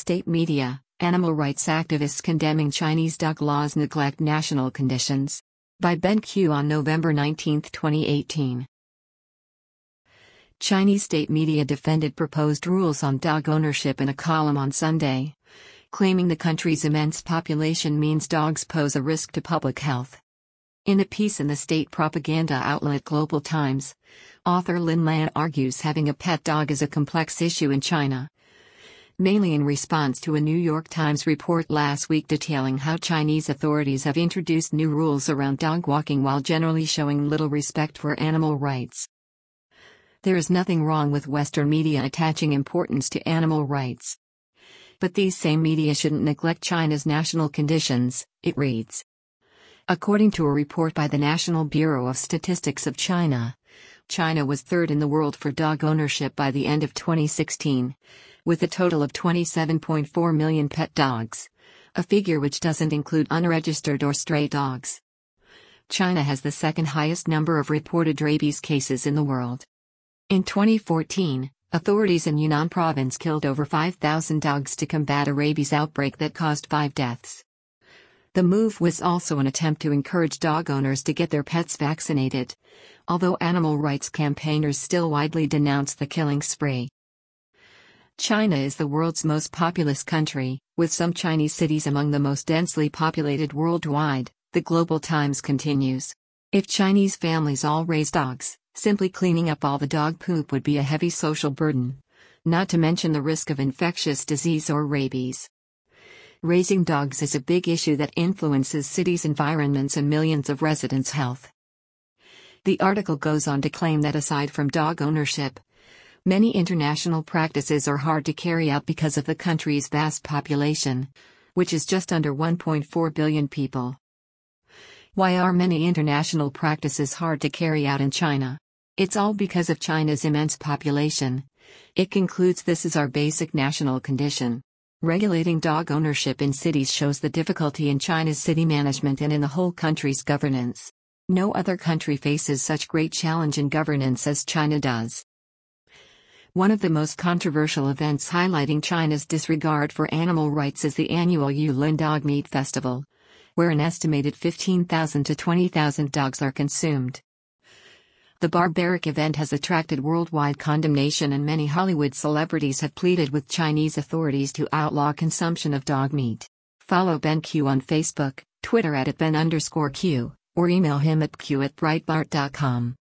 state media, animal rights activists condemning Chinese dog laws neglect national conditions. By Ben Q on November 19, 2018. Chinese state media defended proposed rules on dog ownership in a column on Sunday, claiming the country's immense population means dogs pose a risk to public health. In a piece in the state propaganda outlet Global Times, author Lin Lan argues having a pet dog is a complex issue in China, mainly in response to a New York Times report last week detailing how Chinese authorities have introduced new rules around dog walking while generally showing little respect for animal rights. There is nothing wrong with Western media attaching importance to animal rights. But these same media shouldn't neglect China's national conditions, it reads. According to a report by the National Bureau of Statistics of China, China was third in the world for dog ownership by the end of 2016, with a total of 27.4 million pet dogs, a figure which doesn't include unregistered or stray dogs. China has the second highest number of reported rabies cases in the world. In 2014, authorities in Yunnan province killed over 5,000 dogs to combat a rabies outbreak that caused 5 deaths. The move was also an attempt to encourage dog owners to get their pets vaccinated, although animal rights campaigners still widely denounce the killing spree. China is the world's most populous country, with some Chinese cities among the most densely populated worldwide, the Global Times continues. If Chinese families all raise dogs, simply cleaning up all the dog poop would be a heavy social burden, not to mention the risk of infectious disease or rabies. Raising dogs is a big issue that influences cities' environments and millions of residents' health. The article goes on to claim that aside from dog ownership, many international practices are hard to carry out because of the country's vast population, which is just under 1.4 billion people. Why are many international practices hard to carry out in China? It's all because of China's immense population. It concludes this is our basic national condition. Regulating dog ownership in cities shows the difficulty in China's city management and in the whole country's governance. No other country faces such great challenge in governance as China does. One of the most controversial events highlighting China's disregard for animal rights is the annual Yulin Dog Meat Festival, where an estimated 15,000 to 20,000 dogs are consumed. The barbaric event has attracted worldwide condemnation, and many Hollywood celebrities have pleaded with Chinese authorities to outlaw consumption of dog meat. Follow Ben Q on Facebook, Twitter @Ben_Q, or email him at q@breitbart.com.